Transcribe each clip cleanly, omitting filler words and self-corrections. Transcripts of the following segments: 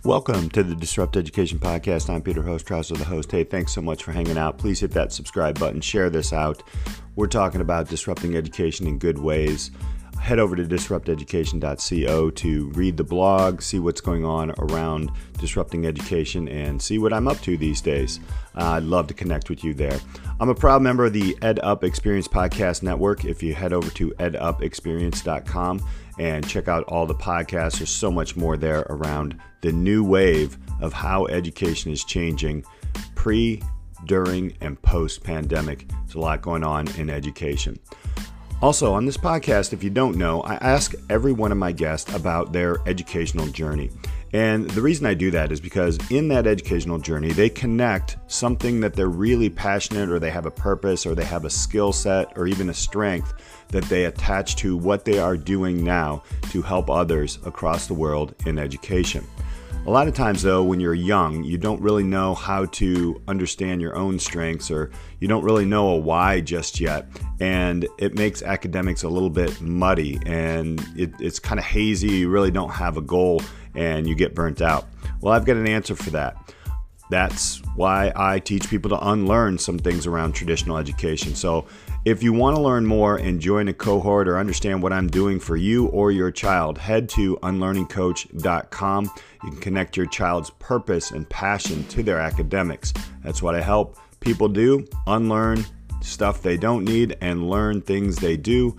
Welcome to the Disrupt Education Podcast. I'm Peter Hostrawser, the host. Hey, thanks so much for hanging out. Please hit that subscribe button. Share this out. We're talking about disrupting education in good ways. Head over to disrupteducation.co to read the blog, see what's going on around disrupting education, and see what I'm up to these days. I'd love to connect with you there. I'm a proud member of the EdUp Experience Podcast Network. If you head over to edupexperience.com and check out all the podcasts, there's so much more there around the new wave of how education is changing pre, during, and post-pandemic. There's a lot going on in education. Also, on this podcast, if you don't know, I ask every one of my guests about their educational journey. And the reason I do that is because in that educational journey, they connect something that they're really passionate, or they have a purpose, or they have a skill set, or even a strength that they attach to what they are doing now to help others across the world in education. A lot of times, though, when you're young, you don't really know how to understand your own strengths, or you don't really know a why just yet. And it makes academics a little bit muddy, and it's kind of hazy. You really don't have a goal, and you get burnt out. Well, I've got an answer for that. That's why I teach people to unlearn some things around traditional education. So if you want to learn more and join a cohort or understand what I'm doing for you or your child, head to unlearningcoach.com. You can connect your child's purpose and passion to their academics. That's what I help people do: unlearn stuff they don't need and learn things they do.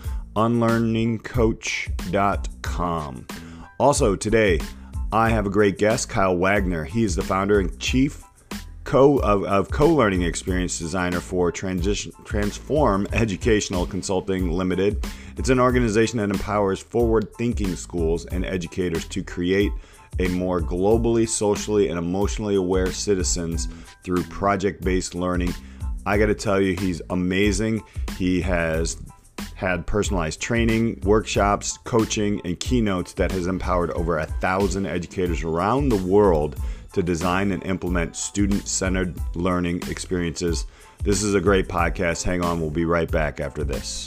Unlearningcoach.com. Also today, I have a great guest, Kyle Wagner. He is the founder and chief of co-learning experience designer for Transform Educational Consulting Limited. It's an organization that empowers forward-thinking schools and educators to create a more globally, socially, and emotionally aware citizens through project-based learning. I got to tell you, he's amazing. He has had personalized training, workshops, coaching, and keynotes that has empowered over 1,000 educators around the world to design and implement student-centered learning experiences. This is a great podcast. Hang on, we'll be right back after this.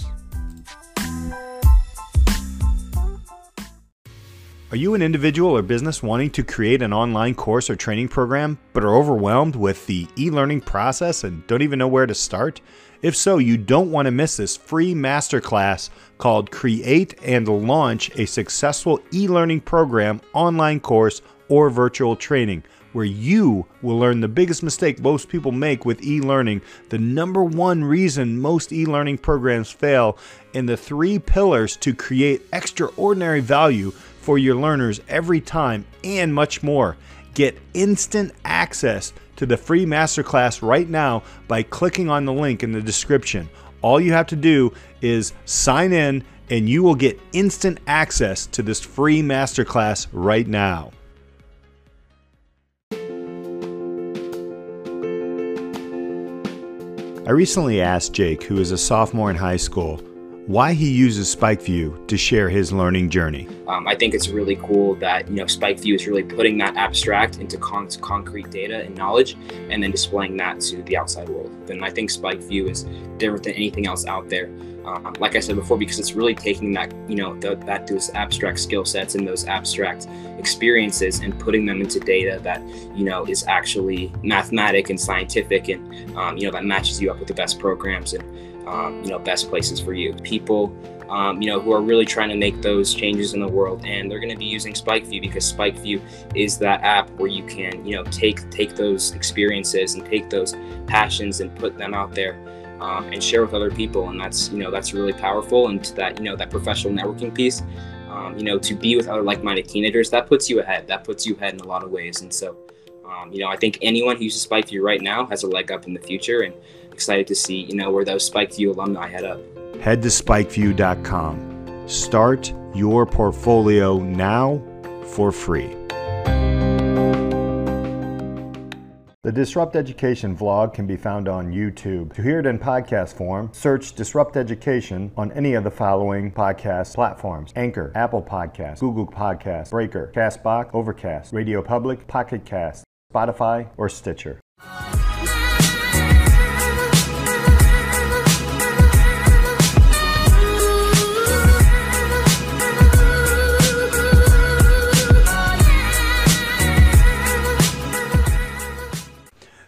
Are you an individual or business wanting to create an online course or training program, but are overwhelmed with the e-learning process and don't even know where to start? If so, you don't want to miss this free masterclass called Create and Launch a Successful E-Learning Program, Online Course, or Virtual Training, where you will learn the biggest mistake most people make with e-learning, the number one reason most e-learning programs fail, and the 3 pillars to create extraordinary value for your learners every time, and much more. Get instant access to the free masterclass right now by clicking on the link in the description. All you have to do is sign in, and you will get instant access to this free masterclass right now. I recently asked Jake, who is a sophomore in high school, why he uses SpikeView to share his learning journey. I think it's really cool that SpikeView is really putting that abstract into concrete data and knowledge, and then displaying that to the outside world. And I think SpikeView is different than anything else out there. Like I said before, because it's really taking that those abstract skill sets and those abstract experiences and putting them into data that is actually mathematic and scientific, and that matches you up with the best programs and best places for you. People who are really trying to make those changes in the world, and they're going to be using SpikeView, because SpikeView is that app where you can take those experiences and take those passions and put them out there and share with other people. And that's really powerful. And that that professional networking piece, to be with other like-minded teenagers, that puts you ahead in a lot of ways. And so I think anyone who uses SpikeView right now has a leg up in the future, and excited to see where those SpikeView alumni head up. Head to spikeview.com. Start your portfolio now for free. The Disrupt Education vlog can be found on YouTube. To hear it in podcast form, search Disrupt Education on any of the following podcast platforms: Anchor, Apple Podcasts, Google Podcasts, Breaker, CastBox, Overcast, Radio Public, Pocket Cast, Spotify, or Stitcher.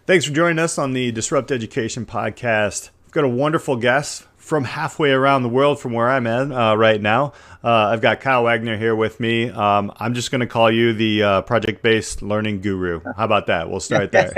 Thanks for joining us on the Disrupt Education podcast. I've got a wonderful guest from halfway around the world from where I'm at right now. I've got Kyle Wagner here with me. I'm just going to call you the project-based learning guru. How about that? We'll start there.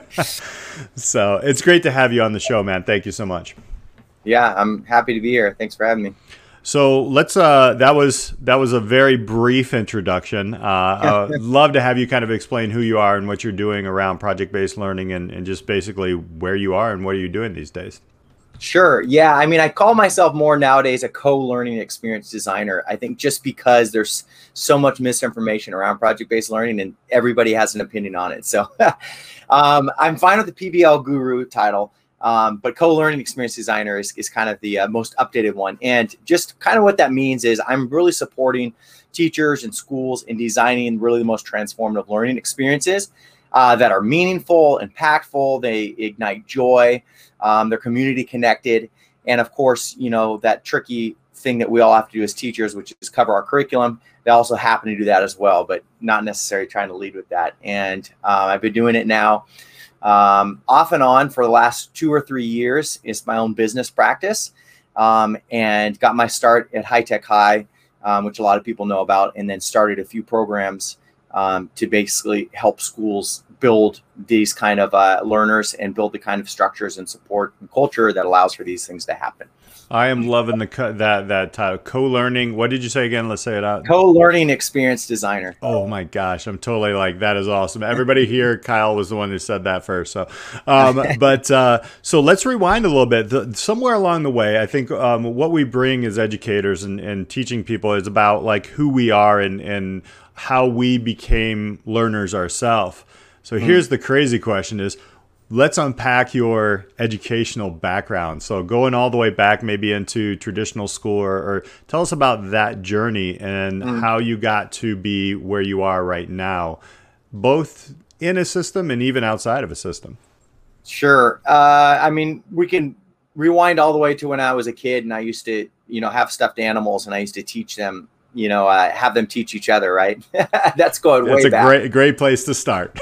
So it's great to have you on the show, man. Thank you so much. Yeah, I'm happy to be here. Thanks for having me. So let's. That was a very brief introduction. I'd love to have you kind of explain who you are and what you're doing around project-based learning, and just basically where you are and what are you doing these days. Sure. Yeah. I mean, I call myself more nowadays a co-learning experience designer. I think just because there's so much misinformation around project-based learning and everybody has an opinion on it. So I'm fine with the PBL guru title. But co-learning experience designer is kind of the most updated one. And just kind of what that means is I'm really supporting teachers and schools in designing really the most transformative learning experiences that are meaningful, impactful, they ignite joy, they're community connected. And of course, you know, that tricky thing that we all have to do as teachers, which is cover our curriculum. They also happen to do that as well, but not necessarily trying to lead with that. And I've been doing it now off and on for the last 2 or 3 years. It's my own business practice, and got my start at High Tech High, which a lot of people know about, and then started a few programs to basically help schools build these kind of learners and build the kind of structures and support and culture that allows for these things to happen. I am loving that title, co-learning. What did you say again? Let's say it out. Co-learning experience designer. Oh my gosh, I'm totally like, that is awesome. Everybody here, Kyle was the one who said that first. So, so let's rewind a little bit. Somewhere along the way, I think what we bring as educators and teaching people is about like who we are and how we became learners ourselves. So here's the crazy question is, let's unpack your educational background. So going all the way back maybe into traditional school, or tell us about that journey and how you got to be where you are right now, both in a system and even outside of a system. Sure. I mean, we can rewind all the way to when I was a kid and I used to, you know, have stuffed animals and I used to teach them, you know, have them teach each other, right? That's going way back. That's a great place to start.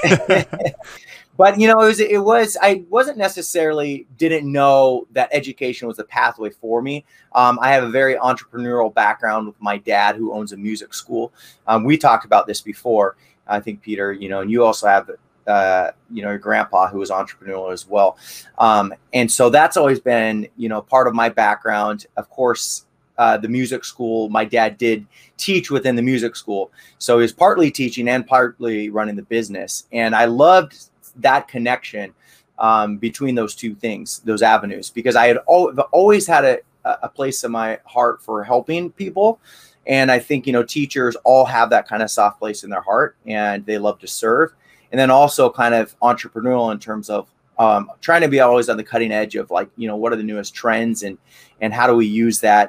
But, you know, I wasn't necessarily didn't know that education was a pathway for me. I have a very entrepreneurial background with my dad, who owns a music school. We talked about this before, I think, Peter, you know, and you also have, you know, your grandpa who was entrepreneurial as well. And so that's always been, you know, part of my background. Of course, the music school, my dad did teach within the music school. So he was partly teaching and partly running the business. And I loved that connection between those two things, those avenues, because I had always had a place in my heart for helping people. And I think, you know, teachers all have that kind of soft place in their heart and they love to serve. And then also kind of entrepreneurial in terms of trying to be always on the cutting edge of like, you know, what are the newest trends and how do we use that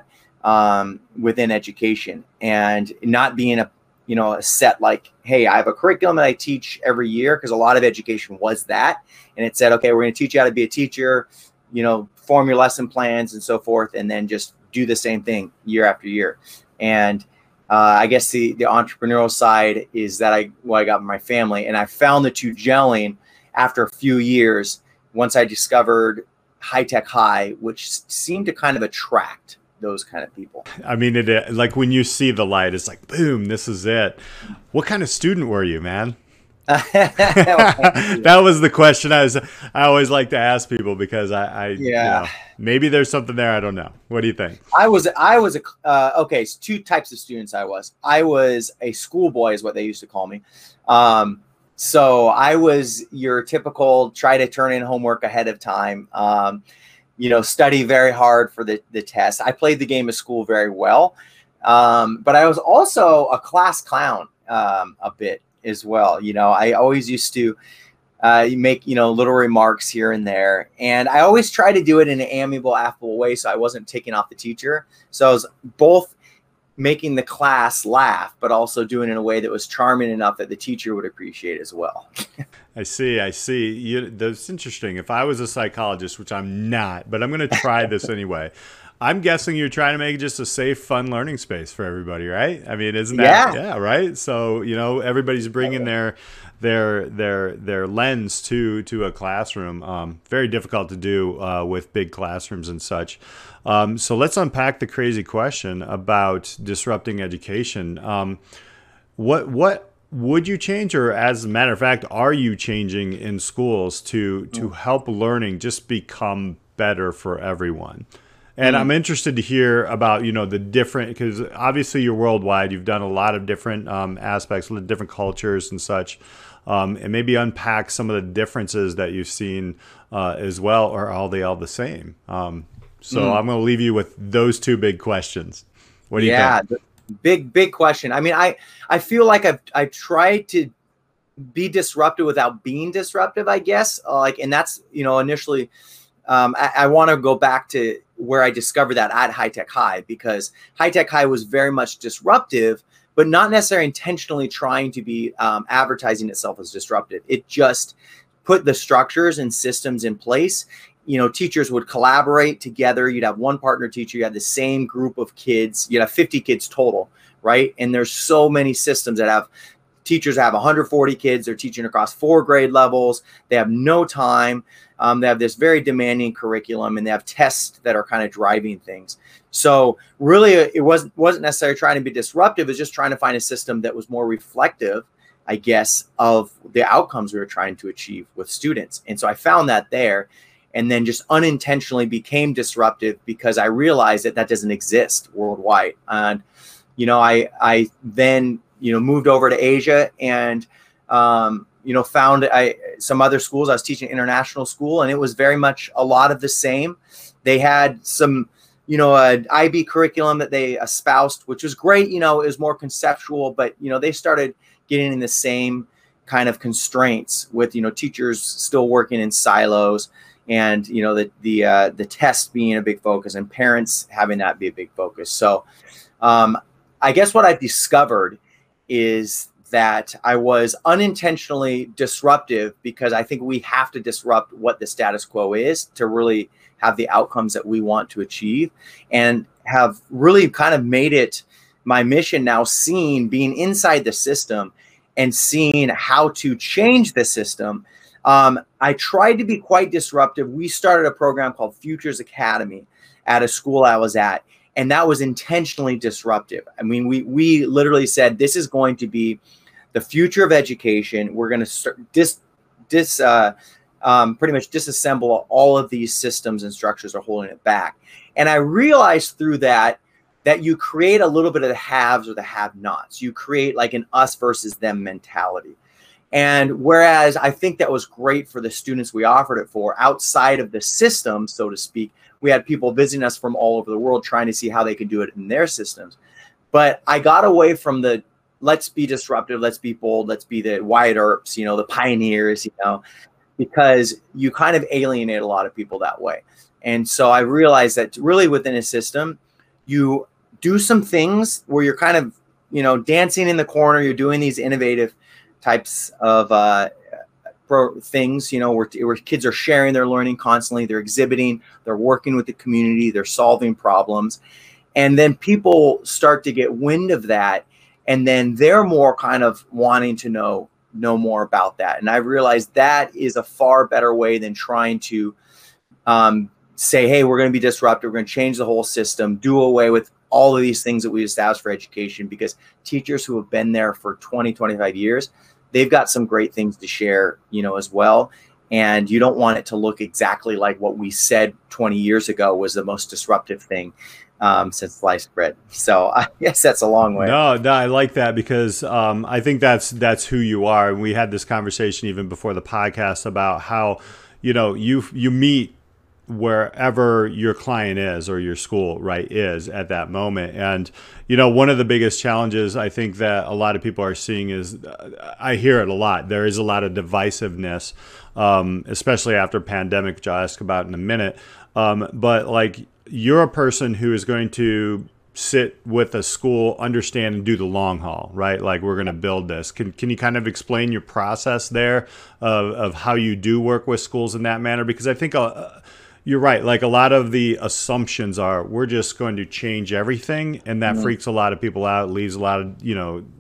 within education, and not being a set like, hey, I have a curriculum that I teach every year, because a lot of education was that. And it said, okay, we're going to teach you how to be a teacher, you know, form your lesson plans and so forth, and then just do the same thing year after year. And I guess the entrepreneurial side is that I got my family, and I found the two gelling after a few years once I discovered High Tech High, which seemed to kind of attract those kind of people. I mean, it like when you see the light, it's like, boom, this is it. What kind of student were you, man? That was the question I always like to ask people, because you know, maybe there's something there. I don't know. What do you think? I was okay. So 2 types of students. I was a schoolboy is what they used to call me. So I was your typical try to turn in homework ahead of time. You know, study very hard for the test. I played the game of school very well. But I was also a class clown a bit as well. You know, I always used to make, you know, little remarks here and there. And I always try to do it in an amiable, affable way, so I wasn't taking off the teacher. So I was both making the class laugh, but also doing it in a way that was charming enough that the teacher would appreciate as well. I see. That's interesting. If I was a psychologist, which I'm not, but I'm going to try this anyway. I'm guessing you're trying to make it just a safe, fun learning space for everybody, right? I mean, isn't that? Yeah, right. So, you know, everybody's bringing their their lens to a classroom. Very difficult to do with big classrooms and such. So let's unpack the crazy question about disrupting education. What would you change, or as a matter of fact, are you changing in schools to help learning just become better for everyone? And I'm interested to hear about, the different, because obviously you're worldwide. You've done a lot of different aspects, different cultures and such, and maybe unpack some of the differences that you've seen as well, or are they all the same? So I'm going to leave you with those two big questions. What do you think? Big question. I mean, I feel like I've tried to be disruptive without being disruptive, I guess. And that's, initially, I want to go back to where I discovered that at High Tech High, because High Tech High was very much disruptive, but not necessarily intentionally trying to be advertising itself as disruptive. It just put the structures and systems in place. Teachers would collaborate together. You'd have one partner teacher. You had the same group of kids. You'd have 50 kids total, right? And there's so many systems that have teachers have 140 kids. They're teaching across 4 grade levels. They have no time. They have this very demanding curriculum, and they have tests that are kind of driving things. So really, it wasn't necessarily trying to be disruptive. It was just trying to find a system that was more reflective, I guess, of the outcomes we were trying to achieve with students. And so I found that there, and then just unintentionally became disruptive because I realized that doesn't exist worldwide. And, I then, moved over to Asia and, found some other schools. I was teaching international school, and it was very much a lot of the same. They had some, an IB curriculum that they espoused, which was great. It was more conceptual, but, they started getting in the same kind of constraints with, teachers still working in silos, and, the test being a big focus, and parents having that be a big focus. So I guess what I've discovered is that I was unintentionally disruptive, because I think we have to disrupt what the status quo is to really have the outcomes that we want to achieve, and have really kind of made it my mission now, being inside the system and seeing how to change the system. I tried to be quite disruptive. We started a program called Futures Academy at a school I was at, and that was intentionally disruptive. I mean, we literally said, this is going to be the future of education. We're going to start pretty much disassemble all of these systems and structures are holding it back. And I realized through that you create a little bit of the haves or the have-nots. You create like an us versus them mentality. And whereas I think that was great for the students we offered it for, outside of the system, so to speak, we had people visiting us from all over the world trying to see how they could do it in their systems. But I got away from the let's be disruptive, let's be bold, let's be the Wyatt Earps, the pioneers, because you kind of alienate a lot of people that way. And so I realized that really within a system, you do some things where you're kind of, dancing in the corner, you're doing these innovative types of things, where kids are sharing their learning constantly, they're exhibiting, they're working with the community, they're solving problems. And then people start to get wind of that, and then they're more kind of wanting to know more about that. And I realized that is a far better way than trying to say, hey, we're going to be disruptive, we're going to change the whole system, do away with all of these things that we established for education, because teachers who have been there for 20, 25 years, they've got some great things to share, as well. And you don't want it to look exactly like what we said 20 years ago was the most disruptive thing since sliced bread. So I guess that's a long way. No, I like that, because I think that's who you are. And we had this conversation even before the podcast about how, you meet wherever your client is, or your school, right, is at that moment. And, one of the biggest challenges I think that a lot of people are seeing is, I hear it a lot, there is a lot of divisiveness, especially after pandemic, which I'll ask about in a minute. But like, you're a person who is going to sit with a school, understand, and do the long haul, right? Like, we're going to build this. Can you kind of explain your process there of how you do work with schools in that manner? Because I think you're right. Like, a lot of the assumptions are, we're just going to change everything. And that freaks a lot of people out, leaves a lot of,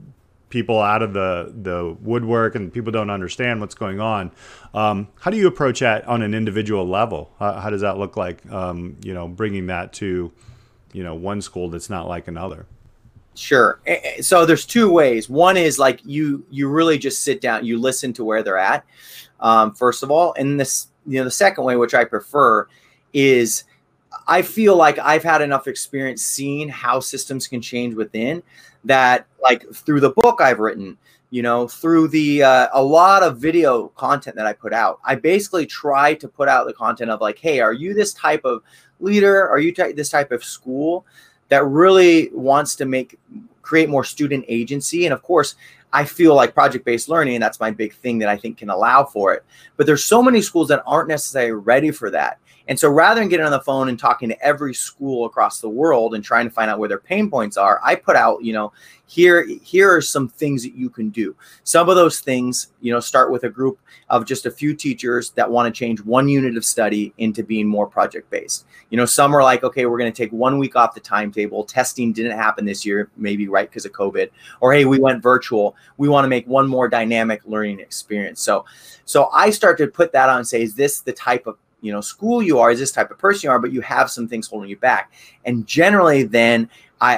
people out of the woodwork and people don't understand what's going on. How do you approach that on an individual level? How does that look like, bringing that to, one school that's not like another? Sure. So there's two ways. One is like you really just sit down, you listen to where they're at, first of all. And this, the second way, which I prefer, is I feel like I've had enough experience seeing how systems can change within that, like through the book I've written, through the a lot of video content that I put out, I basically try to put out the content of like, hey, are you this type of leader? Are you this type of school that really wants to create more student agency? And of course, I feel like project-based learning, and that's my big thing that I think can allow for it. But there's so many schools that aren't necessarily ready for that. And so rather than getting on the phone and talking to every school across the world and trying to find out where their pain points are, I put out, here are some things that you can do. Some of those things, start with a group of just a few teachers that want to change one unit of study into being more project-based. Some are like, okay, we're going to take 1 week off the timetable. Testing didn't happen this year, maybe right because of COVID. Or, hey, we went virtual. We want to make one more dynamic learning experience. So I start to put that on and say, is this the type of school you are, is this type of person you are, but you have some things holding you back. And generally then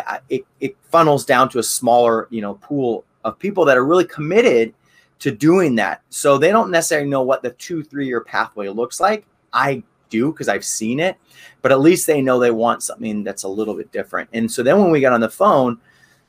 it funnels down to a smaller, pool of people that are really committed to doing that. So they don't necessarily know what the 2-3 year pathway looks like. I do, because I've seen it, but at least they know they want something that's a little bit different. And so then when we get on the phone,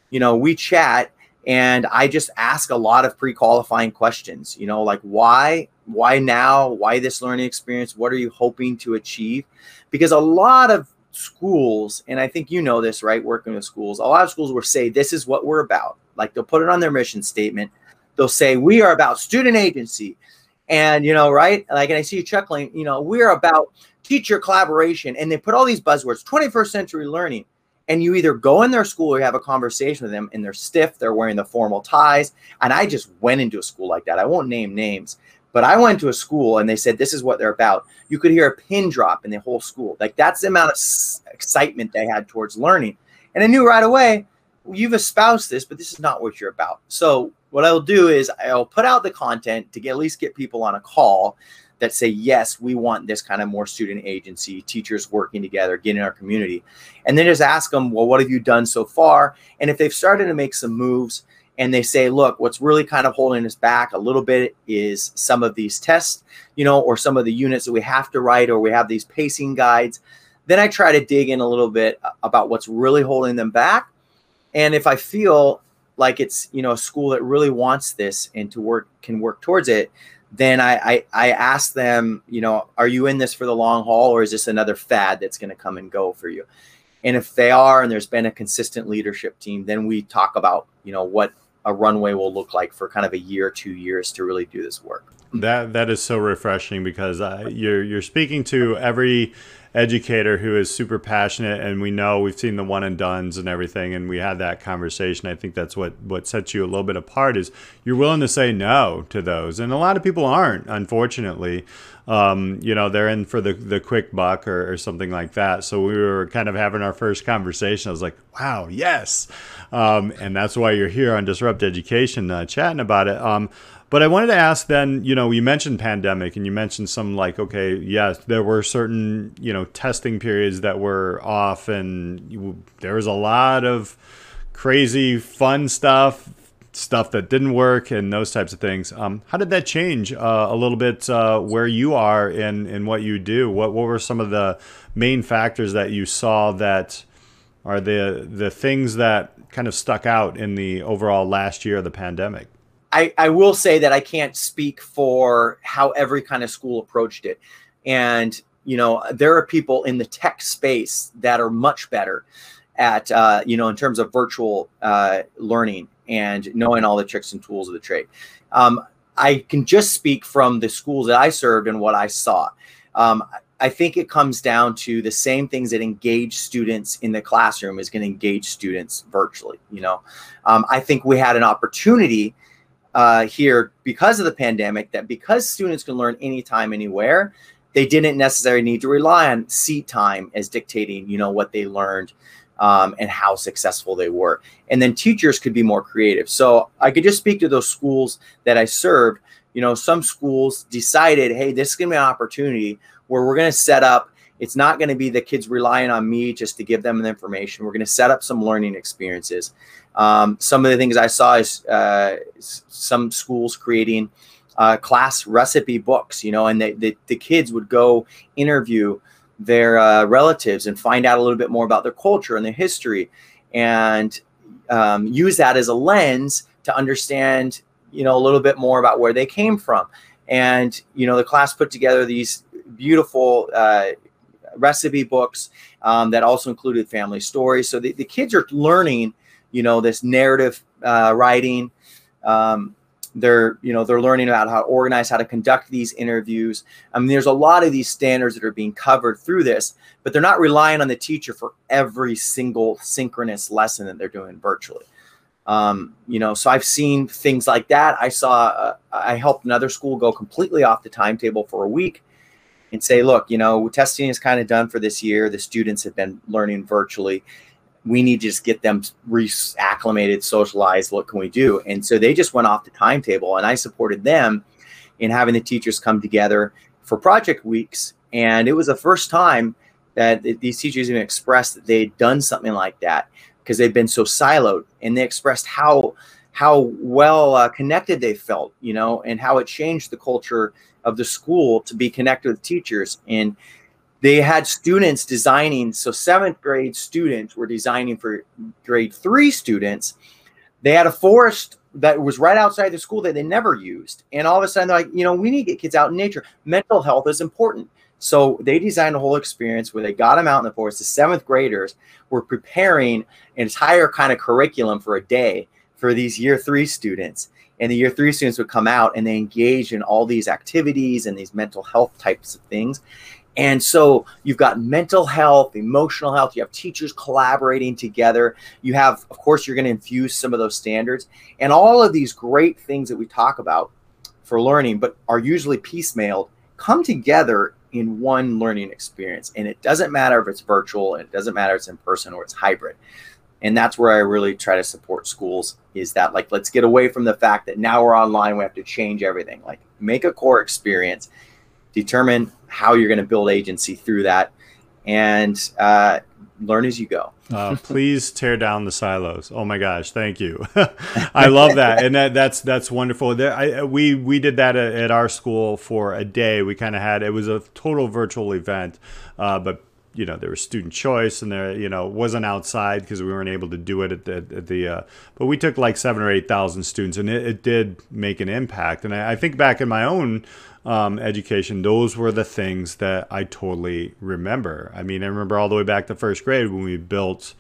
we chat, and I just ask a lot of pre-qualifying questions, like why now? Why this learning experience? What are you hoping to achieve? Because a lot of schools, and I think this, right, working with schools, a lot of schools will say, this is what we're about. Like they'll put it on their mission statement. They'll say, we are about student agency. And, right, like, and I see you chuckling, we're about teacher collaboration. And they put all these buzzwords, 21st century learning. And you either go in their school or you have a conversation with them, and they're stiff, they're wearing the formal ties. And I just went into a school like that. I won't name names, but I went to a school and they said, this is what they're about. You could hear a pin drop in the whole school. Like that's the amount of excitement they had towards learning. And I knew right away, well, you've espoused this, but this is not what you're about. So what I'll do is I'll put out the content to at least get people on a call that say, yes, we want this kind of more student agency, teachers working together, getting our community. And then just ask them, well, what have you done so far? And if they've started to make some moves and they say, look, what's really kind of holding us back a little bit is some of these tests, or some of the units that we have to write, or we have these pacing guides, then I try to dig in a little bit about what's really holding them back. And if I feel like it's, a school that really wants this and can work towards it, then I ask them, are you in this for the long haul, or is this another fad that's going to come and go for you? And if they are, and there's been a consistent leadership team, then we talk about, what a runway will look like for kind of a year, 2 years to really do this work. That is so refreshing, because you're speaking to every educator who is super passionate, and we've seen the one and dones and everything, and we had that conversation. I think that's what sets you a little bit apart, is you're willing to say no to those, and a lot of people aren't, unfortunately. They're in for the quick buck or something like that. So we were kind of having our first conversation. I was like, wow, yes. And that's why you're here on Disrupt Education, chatting about it. But I wanted to ask then, you mentioned pandemic, and you mentioned some like, okay, yes, there were certain, testing periods that were off, and there was a lot of crazy fun stuff that didn't work, and those types of things. How did that change a little bit where you are in what you do? What were some of the main factors that you saw that are the things that kind of stuck out in the overall last year of the pandemic? I will say that I can't speak for how every kind of school approached it. And, there are people in the tech space that are much better at, in terms of virtual learning and knowing all the tricks and tools of the trade. I can just speak from the schools that I served and what I saw. I think it comes down to the same things that engage students in the classroom is going to engage students virtually. I think we had an opportunity here because of the pandemic, that because students can learn anytime, anywhere, they didn't necessarily need to rely on seat time as dictating, what they learned and how successful they were. And then teachers could be more creative. So I could just speak to those schools that I served. You know, some schools decided, hey, this is going to be an opportunity where we're going to set up. It's not going to be the kids relying on me just to give them the information. We're going to set up some learning experiences. Some of the things I saw is some schools creating class recipe books, you know, and the kids would go interview their relatives and find out a little bit more about their culture and their history, and use that as a lens to understand, you know, a little bit more about where they came from. And, you know, the class put together these beautiful recipe books that also included family stories. So the kids are learning, you know, this narrative writing. They're learning about how to organize, how to conduct these interviews. I mean, there's a lot of these standards that are being covered through this, but they're not relying on the teacher for every single synchronous lesson that they're doing virtually. You know, so I've seen things like that. I helped another school go completely off the timetable for a week and say, look, you know, testing is kind of done for this year. The students have been learning virtually. We need to just get them reacclimated, socialized. What can we do? And so they just went off the timetable, and I supported them in having the teachers come together for project weeks. And it was the first time that these teachers even expressed that they'd done something like that, because they've been so siloed, and they expressed how well connected they felt, you know, and how it changed the culture of the school to be connected with teachers. And they had students designing. So 7th grade students were designing for grade 3 students. They had a forest that was right outside the school that they never used. And all of a sudden they're like, you know, we need to get kids out in nature. Mental health is important. So they designed a whole experience where they got them out in the forest. The 7th graders were preparing an entire kind of curriculum for a day for these year 3 students. And the year 3 students would come out and they engage in all these activities and these mental health types of things. And so you've got mental health, emotional health, you have teachers collaborating together. You have, of course, you're going to infuse some of those standards and all of these great things that we talk about for learning, but are usually piecemealed, come together in one learning experience. And it doesn't matter if it's virtual, and it doesn't matter if it's in person or it's hybrid. And that's where I really try to support schools, is that, like, let's get away from the fact that now we're online, we have to change everything. Like, make a core experience, determine how you're going to build agency through that, and learn as you go. Please tear down the silos. Oh my gosh, thank you. I love that, and that's wonderful. We did that at our school for a day. We kind of had, it was a total virtual event, but you know, there was student choice, and there, you know, wasn't outside because we weren't able to do it at the but we took like 7,000 or 8,000 students, and it did make an impact. And I think back in my own education, those were the things that I totally remember. I mean, I remember all the way back to 1st grade when we built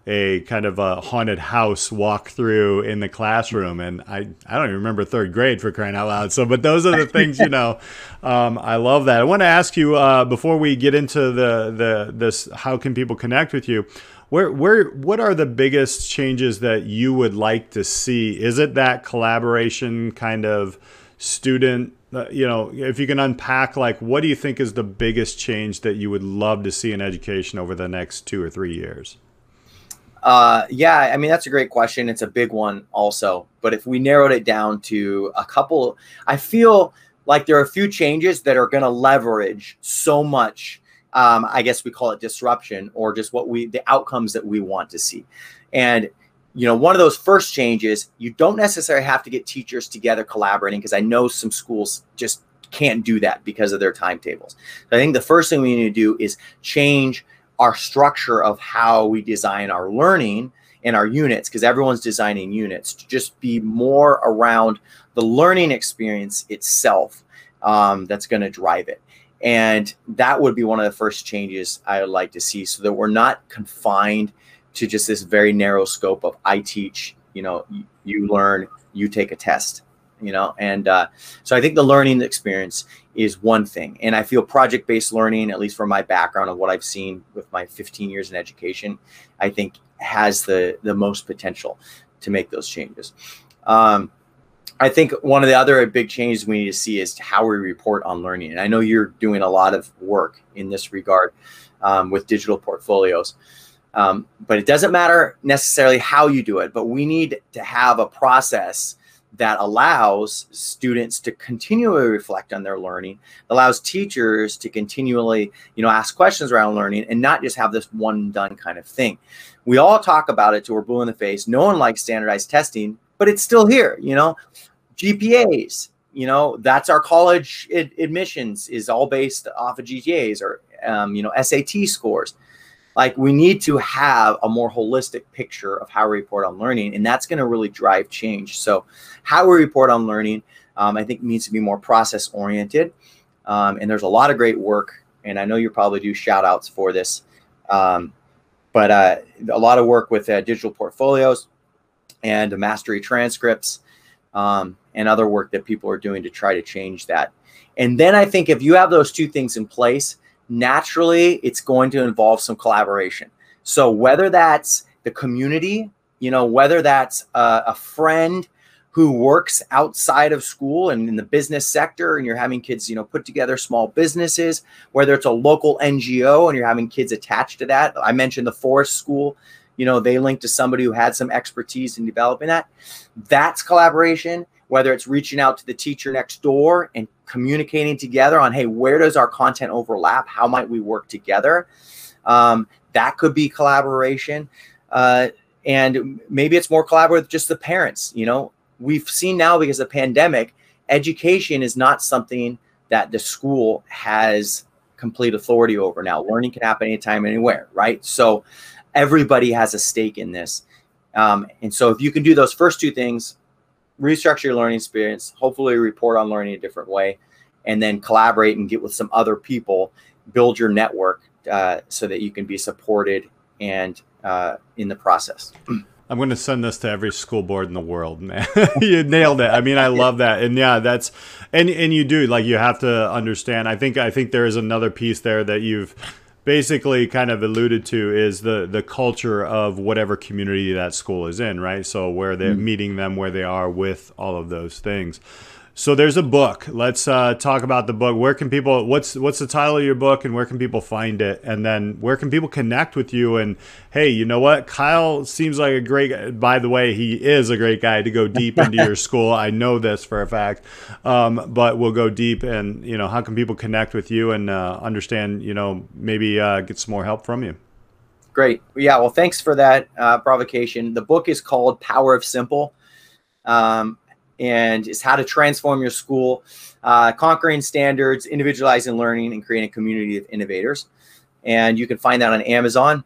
a kind of a haunted house walkthrough in the classroom, and I don't even remember 3rd grade, for crying out loud. So, but those are the things, you know, I love that. I want to ask you before we get into this, how can people connect with you? What are the biggest changes that you would like to see? Is it that collaboration kind of student? You know, if you can unpack, like, what do you think is the biggest change that you would love to see in education over the next 2 or 3 years? Yeah, I mean, that's a great question. It's a big one also. But if we narrowed it down to a couple, I feel like there are a few changes that are going to leverage so much. I guess we call it disruption, or just the outcomes that we want to see. And, you know, one of those first changes, you don't necessarily have to get teachers together collaborating, because I know some schools just can't do that because of their timetables. So I think the first thing we need to do is change our structure of how we design our learning and our units, because everyone's designing units to just be more around the learning experience itself. That's going to drive it. And that would be one of the first changes I would like to see, so that we're not confined to just this very narrow scope of I teach, you know, you learn, you take a test, you know. And so I think the learning experience is one thing. And I feel project-based learning, at least from my background and what I've seen with my 15 years in education, I think has the most potential to make those changes. I think one of the other big changes we need to see is how we report on learning. And I know you're doing a lot of work in this regard with digital portfolios. But it doesn't matter necessarily how you do it, but we need to have a process that allows students to continually reflect on their learning, allows teachers to continually, ask questions around learning and not just have this one and done kind of thing. We all talk about it till we're blue in the face. No one likes standardized testing, but it's still here, GPAs, that's our college admissions is all based off of GPAs or, SAT scores. Like, we need to have a more holistic picture of how we report on learning, and that's going to really drive change. So how we report on learning, I think, needs to be more process oriented. And there's a lot of great work, and I know you probably do shout outs for this, but a lot of work with digital portfolios and mastery transcripts and other work that people are doing to try to change that. And then I think if you have those two things in place, naturally, it's going to involve some collaboration. So whether that's the community, whether that's a friend who works outside of school and in the business sector, and you're having kids, put together small businesses, whether it's a local NGO and you're having kids attached to that. I mentioned the Forest School, they linked to somebody who had some expertise in developing that. That's collaboration. Whether it's reaching out to the teacher next door and communicating together on, hey, where does our content overlap? How might we work together? That could be collaboration. And maybe it's more collaborative with just the parents. We've seen now, because of the pandemic, education is not something that the school has complete authority over now. Learning can happen anytime, anywhere, right? So everybody has a stake in this. And so if you can do those first two things, restructure your learning experience, hopefully report on learning a different way, and then collaborate and get with some other people, build your network so that you can be supported and in the process. I'm going to send this to every school board in the world, man. You nailed it. I mean, I love that. And yeah, that's, and you do, like, you have to understand. I think there is another piece there that you've basically kind of alluded to, is the culture of whatever community that school is in, right? So where they're meeting them where they are with all of those things. So there's a book. Let's talk about the book. Where can people, what's the title of your book, and where can people find it? And then where can people connect with you? And hey, you know what? Kyle seems like a great guy. By the way, he is a great guy to go deep into your school. I know this for a fact. But we'll go deep, and, how can people connect with you and understand, maybe get some more help from you? Great. Yeah. Well, thanks for that provocation. The book is called Power of Simple. And it's how to transform your school, conquering standards, individualizing learning, and creating a community of innovators. And you can find that on Amazon.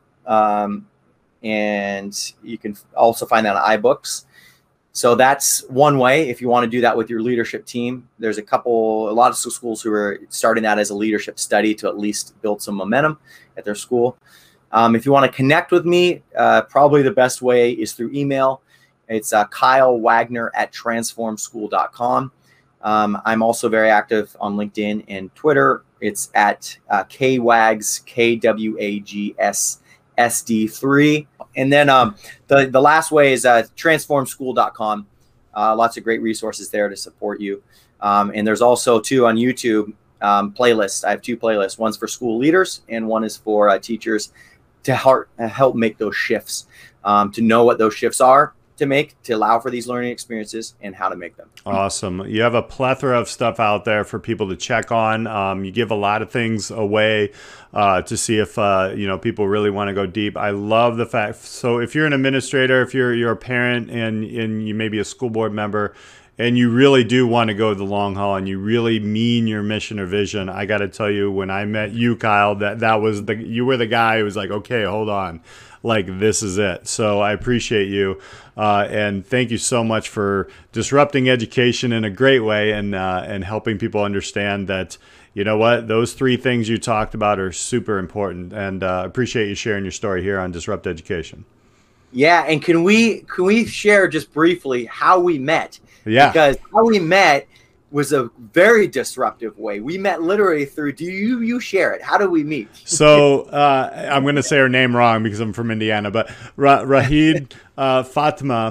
And you can also find that on iBooks. So that's one way if you want to do that with your leadership team. There's a lot of schools who are starting that as a leadership study to at least build some momentum at their school. If you want to connect with me, probably the best way is through email. It's Kyle Wagner at transformschool.com. I'm also very active on LinkedIn and Twitter. It's at KWAGS, KWAGS SD3. And then the last way is transformschool.com. Lots of great resources there to support you. And there's also, too, on YouTube, playlists. I have two playlists. One's for school leaders, and one is for teachers to help make those shifts, to know what those shifts are to allow for these learning experiences and how to make them. Awesome. You have a plethora of stuff out there for people to check on. You give a lot of things away to see if people really want to go deep. I love the fact. So if you're an administrator, if you're a parent, and you may be a school board member, and you really do want to go the long haul, and you really mean your mission or vision, I got to tell you, when I met you, Kyle, you were the guy who was like, okay, hold on. Like, this is it. So I appreciate you. And thank you so much for disrupting education in a great way, and helping people understand that, you know what, those three things you talked about are super important. And appreciate you sharing your story here on Disrupt Education. Yeah. And can we share just briefly how we met? Yeah. Because how we met was a very disruptive way. We met literally through, you share it. How do we meet? So I'm going to say her name wrong because I'm from Indiana, but Rahid Fatima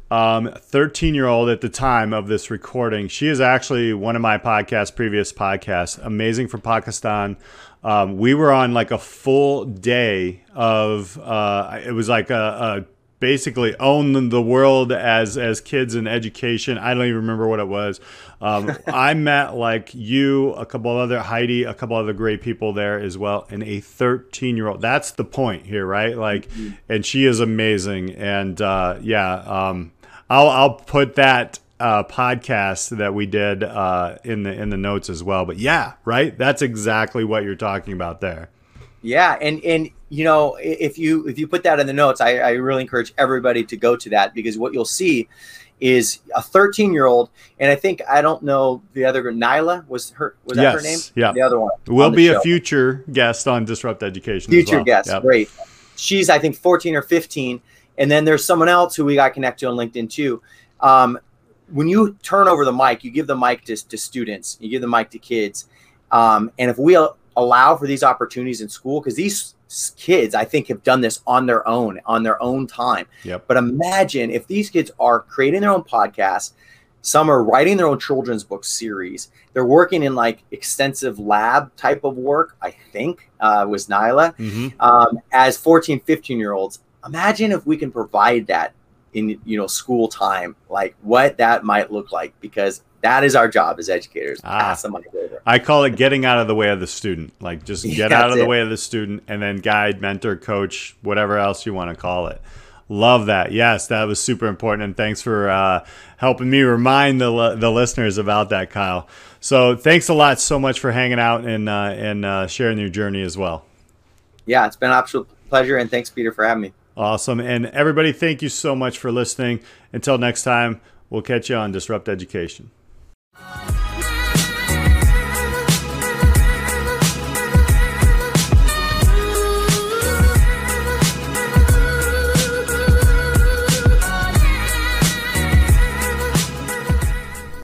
13-year-old at the time of this recording. She is actually one of my previous podcasts, Amazing from Pakistan. We were on like a full day of, it was like a basically own the world as kids in education. I don't even remember what it was. I met like you, a couple of other, Heidi, a couple other great people there as well, and a 13-year-old. That's the point here, right? Like, and she is amazing. And I'll put that podcast that we did in the notes as well. But yeah, right. That's exactly what you're talking about there. Yeah, and you know, if you put that in the notes, I really encourage everybody to go to that, because what you'll see is a 13-year-old, and I don't know the other girl, Nyla was that her name? Yeah, the other one will be a future guest on Disrupt Education. Future as well. guest, Yep. Great. She's I think 14 or 15, and then there's someone else who we got connected on LinkedIn too. When you turn over the mic, you give the mic to students, you give the mic to kids, and if we allow for these opportunities in school, because these kids, I think, have done this on their own time. Yep. But imagine if these kids are creating their own podcasts, some are writing their own children's book series. They're working in like extensive lab type of work, I think, was Nyla. As 14, 15-year-olds, imagine if we can provide that in, school time, like what that might look like, because that is our job as educators. Pass the mic over. I call it getting out of the way of the student. Like just get out of the way of the student, and then guide, mentor, coach, whatever else you want to call it. Love that. Yes, that was super important. And thanks for helping me remind the listeners about that, Kyle. So thanks a lot so much for hanging out and sharing your journey as well. Yeah, it's been an absolute pleasure. And thanks, Peter, for having me. Awesome. And everybody, thank you so much for listening. Until next time, we'll catch you on Disrupt Education.